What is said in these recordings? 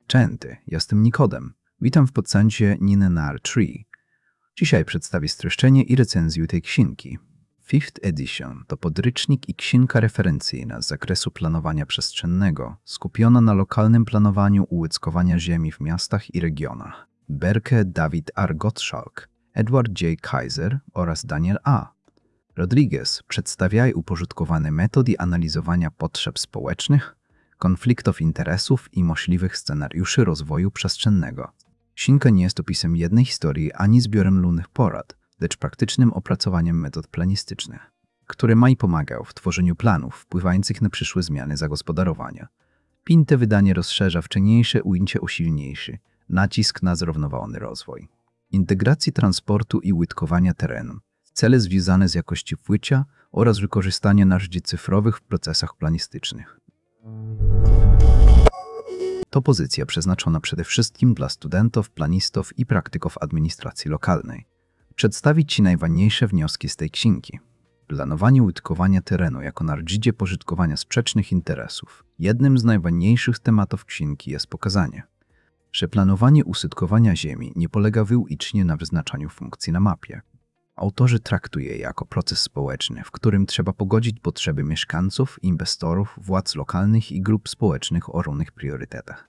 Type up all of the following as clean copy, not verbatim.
Czenty, jestem Nikodem. Witam w podcaście Ninenar 3. Dzisiaj przedstawię streszczenie i recenzję tej księgi. Fifth Edition to podręcznik i księga referencyjna z zakresu planowania przestrzennego, skupiona na lokalnym planowaniu użytkowania ziemi w miastach i regionach. Berke David R. Gottschalk, Edward J. Kaiser oraz Daniel A. Rodriguez przedstawiają uporządkowane metody analizowania potrzeb społecznych, konfliktów interesów i możliwych scenariuszy rozwoju przestrzennego. Księga nie jest opisem jednej historii ani zbiorem luźnych porad, lecz praktycznym opracowaniem metod planistycznych, które mają pomagać w tworzeniu planów wpływających na przyszłe zmiany zagospodarowania. Piąte wydanie rozszerza wcześniejsze ujęcie o silniejszy nacisk na zrównoważony rozwój. Integracji transportu i użytkowania terenu, cele związane z jakością życia oraz wykorzystanie narzędzi cyfrowych w procesach planistycznych. To pozycja przeznaczona przede wszystkim dla studentów, planistów i praktyków administracji lokalnej. Przedstawić Ci najważniejsze wnioski z tej księgi. Planowanie użytkowania terenu jako narzędzie pożytkowania sprzecznych interesów. Jednym z najważniejszych tematów księgi jest pokazanie, że planowanie użytkowania ziemi nie polega wyłącznie na wyznaczaniu funkcji na mapie. Autorzy traktują je jako proces społeczny, w którym trzeba pogodzić potrzeby mieszkańców, inwestorów, władz lokalnych i grup społecznych o różnych priorytetach.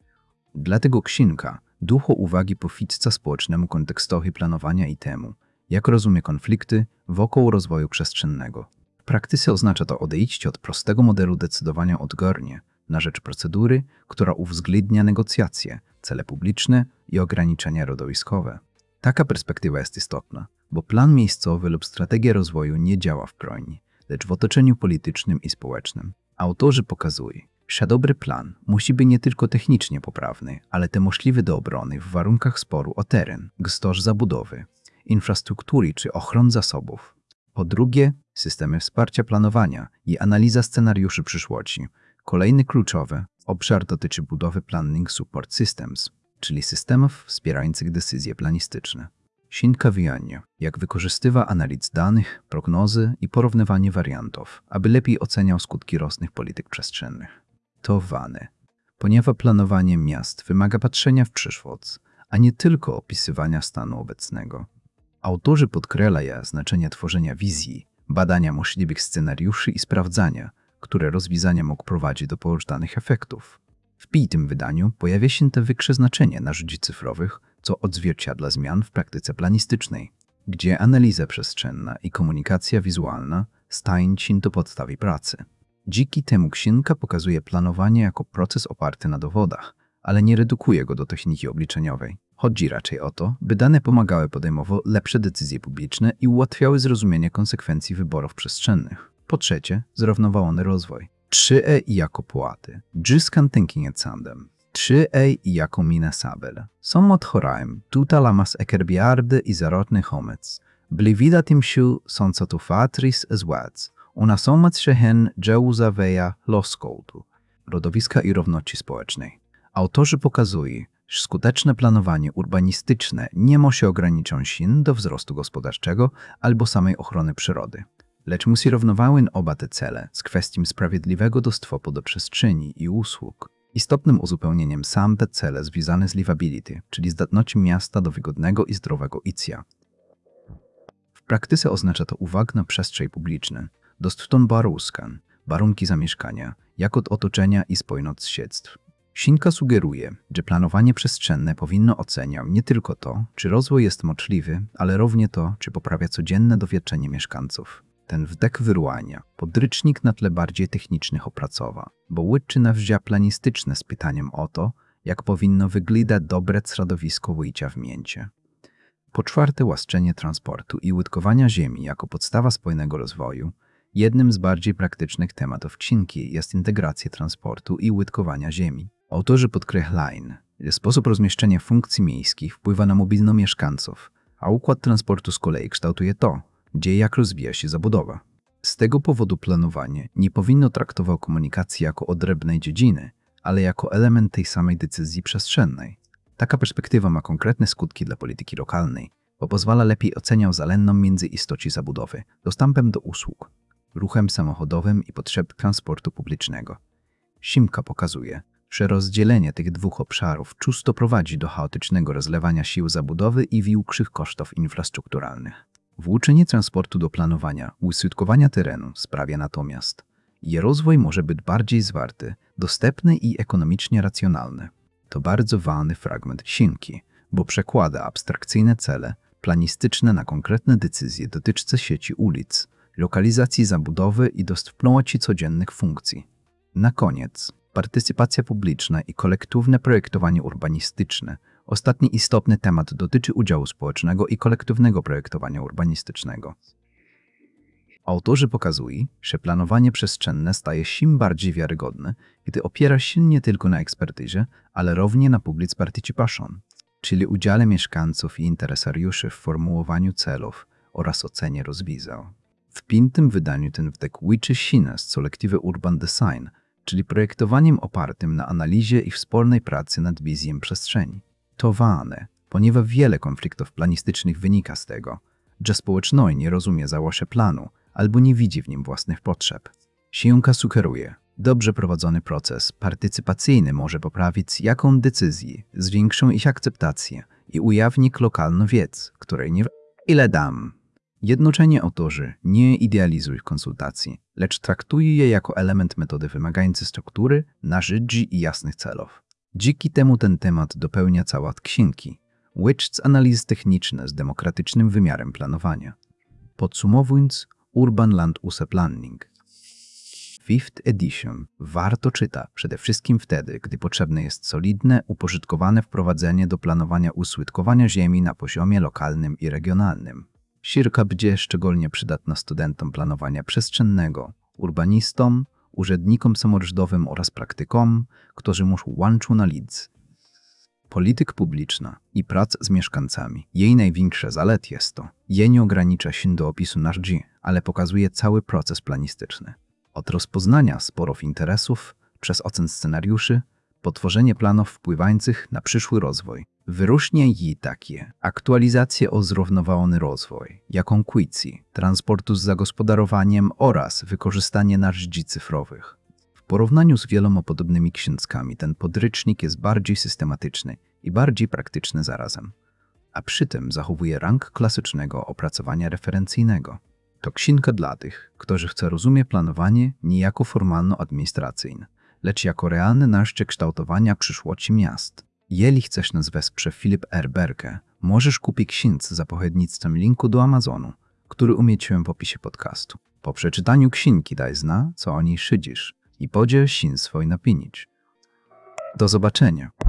Dlatego księga dużo uwagi poświęca społecznemu kontekstowi planowania i temu, jak rozumie konflikty wokół rozwoju przestrzennego. W praktyce oznacza to odejście od prostego modelu decydowania odgórnie na rzecz procedury, która uwzględnia negocjacje, cele publiczne i ograniczenia środowiskowe. Taka perspektywa jest istotna, bo plan miejscowy lub strategia rozwoju nie działa w broni, lecz w otoczeniu politycznym i społecznym. Autorzy pokazują, że dobry plan musi być nie tylko technicznie poprawny, ale też możliwy do obrony w warunkach sporu o teren, gestorz zabudowy, infrastruktury czy ochron zasobów. Po drugie, systemy wsparcia planowania i analiza scenariuszy przyszłości. Kolejny kluczowy obszar dotyczy budowy Planning Support Systems, czyli systemów wspierających decyzje planistyczne. Księga wyjaśnia, jak wykorzystywa analiz danych, prognozy i porównywanie wariantów, aby lepiej oceniał skutki różnych polityk przestrzennych. To ważne, ponieważ planowanie miast wymaga patrzenia w przyszłość, a nie tylko opisywania stanu obecnego. Autorzy podkreślają znaczenie tworzenia wizji, badania możliwych scenariuszy i sprawdzania, które rozwiązania mogą prowadzić do pożądanych efektów. W piątym wydaniu pojawia się też większe znaczenie narzędzi cyfrowych, co odzwierciedla zmian w praktyce planistycznej, gdzie analiza przestrzenna i komunikacja wizualna stają się do podstawy pracy. Dzięki temu księga pokazuje planowanie jako proces oparty na dowodach, ale nie redukuje go do techniki obliczeniowej. Chodzi raczej o to, by dane pomagały podejmować lepsze decyzje publiczne i ułatwiały zrozumienie konsekwencji wyborów przestrzennych. Po trzecie, zrównoważony rozwój. 3E jako płaty. Giskan thinking et sandem. 3E jako mina sabel. Som odchorajem, tuta lamas ekerbiardy i zarotny homec. Blivida tym sił są co tu fatris złac. Una somac się hen dziełza weja loskoutu. Rodowiska i równości społecznej. Autorzy pokazują, że skuteczne planowanie urbanistyczne nie musi ograniczać się do wzrostu gospodarczego albo samej ochrony przyrody, lecz musi równoważyć oba te cele z kwestią sprawiedliwego dostępu do przestrzeni i usług. Istotnym uzupełnieniem są te cele związane z livability, czyli zdatnością miasta do wygodnego i zdrowego życia. W praktyce oznacza to uwagę na przestrzeń publiczną, dostęp do warunki zamieszkania, jakość otoczenia i spójność siedztw. Księga sugeruje, że planowanie przestrzenne powinno oceniać nie tylko to, czy rozwój jest możliwy, ale również to, czy poprawia codzienne doświadczenie mieszkańców. Ten wdech wyruania podręcznik na tle bardziej technicznych opracowa, bo łyczy narzędzia planistyczne z pytaniem o to, jak powinno wyglądać dobre środowisko życia w mieście. Po czwarte, łaszczenie transportu i użytkowania ziemi jako podstawa spójnego rozwoju. Jednym z bardziej praktycznych tematów księgi jest integracja transportu i użytkowania ziemi. Autorzy podkreślają, że sposób rozmieszczenia funkcji miejskich wpływa na mobilność mieszkańców, a układ transportu z kolei kształtuje to, gdzie i jak rozwija się zabudowa. Z tego powodu planowanie nie powinno traktować komunikacji jako odrębnej dziedziny, ale jako element tej samej decyzji przestrzennej. Taka perspektywa ma konkretne skutki dla polityki lokalnej, bo pozwala lepiej oceniać wzajemną międzyistotę zabudowy, dostępem do usług, ruchem samochodowym i potrzeb transportu publicznego. Księga pokazuje, Przerozdzielenie tych dwóch obszarów często prowadzi do chaotycznego rozlewania sił zabudowy i większych kosztów infrastrukturalnych. Włączenie transportu do planowania użytkowania terenu sprawia natomiast, że rozwój może być bardziej zwarty, dostępny i ekonomicznie racjonalny. To bardzo ważny fragment księgi, bo przekłada abstrakcyjne cele planistyczne na konkretne decyzje dotyczące sieci ulic, lokalizacji zabudowy i dostępności codziennych funkcji. Na koniec, partycypacja publiczna i kolektywne projektowanie urbanistyczne. Ostatni istotny temat dotyczy udziału społecznego i kolektywnego projektowania urbanistycznego. Autorzy pokazują, że planowanie przestrzenne staje się bardziej wiarygodne, gdy opiera się nie tylko na ekspertyzie, ale również na public participation, czyli udziale mieszkańców i interesariuszy w formułowaniu celów oraz ocenie rozwiązań. W piątym wydaniu ten wdech łączy się z kolektywy Urban Design, czyli projektowaniem opartym na analizie i wspólnej pracy nad wizją przestrzeni. To ważne, ponieważ wiele konfliktów planistycznych wynika z tego, że społeczność nie rozumie założenia planu albo nie widzi w nim własnych potrzeb. Księga sugeruje, dobrze prowadzony proces partycypacyjny może poprawić jaką decyzję, zwiększą ich akceptację i ujawnić lokalną wiedzę, której nie ile dam. Jednocześnie autorzy nie idealizują konsultacji, lecz traktują je jako element metody wymagający struktury, narzędzi i jasnych celów. Dzięki temu ten temat dopełnia cała księgi, łącząc analizy techniczne z demokratycznym wymiarem planowania. Podsumowując, Urban Land Use Planning Fifth Edition warto czytać przede wszystkim wtedy, gdy potrzebne jest solidne, uporządkowane wprowadzenie do planowania użytkowania ziemi na poziomie lokalnym i regionalnym. Księga będzie szczególnie przydatna studentom planowania przestrzennego, urbanistom, urzędnikom samorządowym oraz praktykom, którzy muszą łączyć analizy. Polityka publiczna i praca z mieszkańcami. Jej największa zaleta jest to, że nie ogranicza się do opisu narzędzi, ale pokazuje cały proces planistyczny. Od rozpoznania sporów interesów, przez ocenę scenariuszy, po tworzenie planów wpływających na przyszły rozwój. Wyróżnia je takie aktualizacje o zrównoważony rozwój, konkurencji, transportu z zagospodarowaniem oraz wykorzystanie narzędzi cyfrowych. W porównaniu z wieloma podobnymi książkami ten podręcznik jest bardziej systematyczny i bardziej praktyczny zarazem, a przy tym zachowuje rang klasycznego opracowania referencyjnego. To księga dla tych, którzy chcą rozumieć planowanie nie jako formalno-administracyjne, lecz jako realne narzędzie kształtowania przyszłości miast. Jeżeli chcesz nas wesprzeć Philip R. Berke, możesz kupić księdz za pośrednictwem linku do Amazonu, który umieściłem w opisie podcastu. Po przeczytaniu księgi daj zna, co o niej szydzisz i podziel się swoją opinią. Do zobaczenia.